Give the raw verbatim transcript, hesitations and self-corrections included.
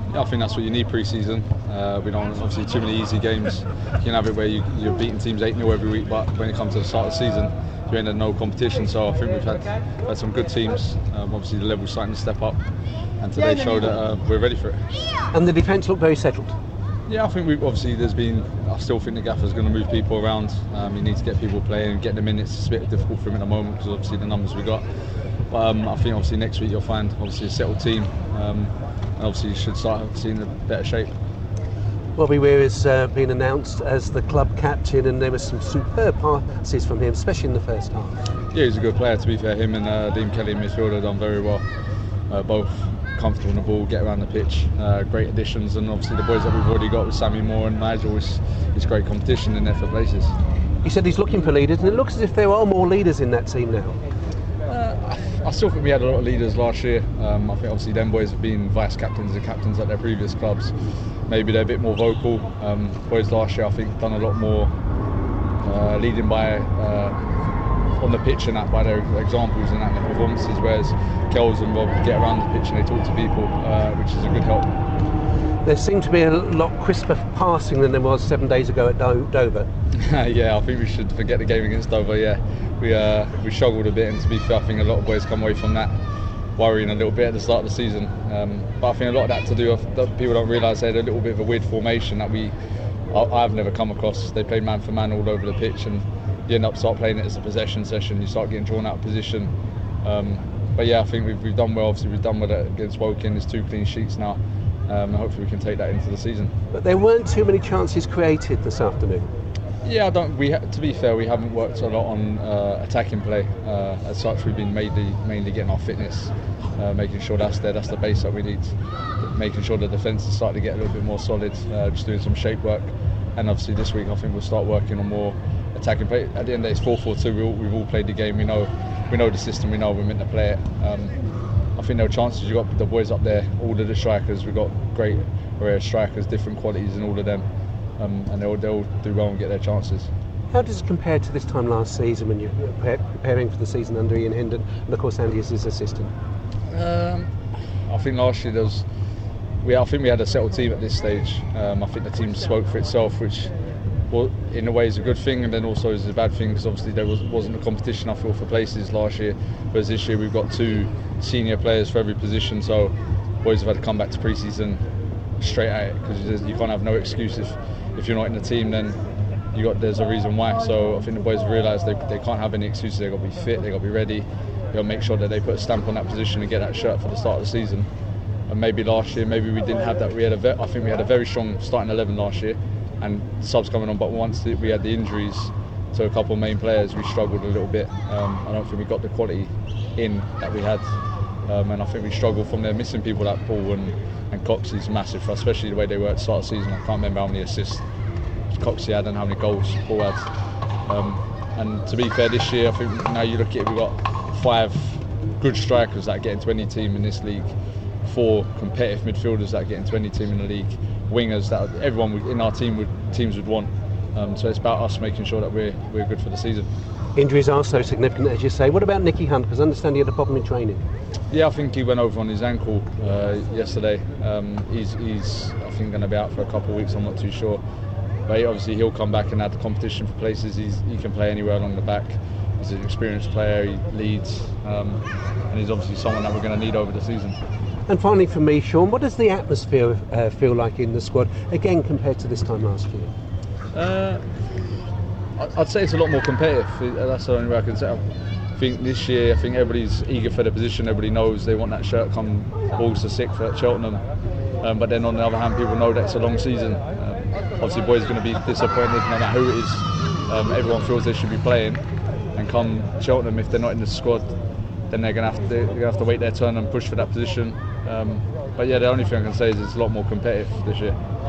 Yeah, I think that's what you need pre-season. Uh, we don't want obviously too many easy games. You can have it where you, you're beating teams eight nil every week, but when it comes to the start of the season, you're in no competition. So I think we've had, had some good teams. Um, obviously the level's starting to step up, and today showed that uh, we're ready for it. And the defence looked very settled. Yeah, I think we obviously there's been. I still think the gaffer's going to move people around. Um, he needs to get people playing and get them minutes. It's a bit difficult for him at the moment because obviously the numbers we got. But um, I think obviously next week you'll find obviously a settled team. Um, and obviously you should start seeing a better shape. Bobby Weir has uh, been announced as the club captain, and there were some superb passes from him, especially in the first half. Yeah, he's a good player. To be fair, him and uh, Liam Kelly in midfield have done very well. Uh, both comfortable on the ball, get around the pitch, uh, great additions, and obviously the boys that we've already got with Sammy Moore and Nigel is, is great competition in there for places. He said he's looking for leaders, and it looks as if there are more leaders in that team now. Uh, I still think we had a lot of leaders last year. Um, I think obviously them boys have been vice captains and captains at their previous clubs. Maybe they're a bit more vocal. Um, boys last year I think done a lot more uh, leading by uh, on the pitch and that by their examples and that their performances, whereas Kells and Rob get around the pitch and they talk to people, uh, which is a good help. There seemed to be a lot crisper passing than there was seven days ago at Do- Dover. Yeah, I think we should forget the game against Dover. Yeah, we uh, we struggled a bit, and to be fair, I think a lot of boys come away from that worrying a little bit at the start of the season. Um, but I think a lot of that to do with that people don't realise they had a little bit of a weird formation that we I, I've never come across. They play man for man all over the pitch, and you end up start playing it as a possession session. You start getting drawn out of position. Um, but yeah, I think we've we've done well. Obviously, we've done well against Woking. There's two clean sheets now. Um, and hopefully we can take that into the season. But there weren't too many chances created this afternoon. Yeah, I don't. We ha- to be fair, we haven't worked a lot on uh, attacking play. Uh, as such, we've been mainly mainly getting our fitness, uh, making sure that's there. That's the base that we need. Making sure the defence is starting to get a little bit more solid. Uh, just doing some shape work, and obviously this week I think we'll start working on more attacking play. At the end of the day, it's four four two. We all, we've all played the game. We know we know the system. We know we're meant to play it. Um, I think there are chances. You've got the boys up there, all of the strikers. We've got great array of strikers, different qualities in all of them, um, and they'll, they'll do well and get their chances. How does it compare to this time last season when you're preparing for the season under Ian Hendon, and of course Andy is his assistant? Um, I think last year there was, we I think we had a settled team at this stage. Um, I think the team spoke for itself, which well, in a way is a good thing, and then also is a bad thing because obviously there was, wasn't a competition I feel for places last year, whereas this year we've got two senior players for every position, so boys have had to come back to pre-season straight at it because you can't have no excuse if, if you're not in the team. Then you got there's a reason why. So I think the boys have realised they, they can't have any excuses. They've got to be fit, they've got to be ready, they've got to make sure that they put a stamp on that position and get that shirt for the start of the season. And maybe last year maybe we didn't have that. We had a ve- I think we had a very strong starting eleven last year, and subs coming on, but once we had the injuries to a couple of main players, we struggled a little bit. Um, I don't think we got the quality in that we had, um, and I think we struggled from there, missing people like Paul and, and Coxey's massive for us, especially the way they were at the start of the season. I can't remember how many assists Coxey had and how many goals Paul had. Um, and to be fair, this year I think now you look at it, we've got five good strikers that get into any team in this league, four competitive midfielders that get into any team in the league, wingers that everyone would, in our team would teams would want. Um, so it's about us making sure that we're we're good for the season. Injuries are so significant, as you say. What about Nicky Hunt? Because I understand he had a problem in training. Yeah, I think he went over on his ankle uh, yesterday. Um, he's he's I think going to be out for a couple of weeks. I'm not too sure, but he, obviously he'll come back and add the competition for places. He's, he can play anywhere along the back. He's an experienced player. He leads, um, and he's obviously someone that we're going to need over the season. And finally for me, Sean, what does the atmosphere uh, feel like in the squad, again compared to this time last year? Uh, I'd say it's a lot more competitive. That's the only way I can say. I think this year, I think everybody's eager for the position. Everybody knows they want that shirt come August the sixth at Cheltenham. Um, but then on the other hand, people know that it's a long season. Um, obviously, boys are going to be disappointed no matter who it is. Um, everyone feels they should be playing. And come Cheltenham, if they're not in the squad, then they're going to have to they're going to have to wait their turn and push for that position. Um, but yeah, the only thing I can say is it's a lot more competitive this year.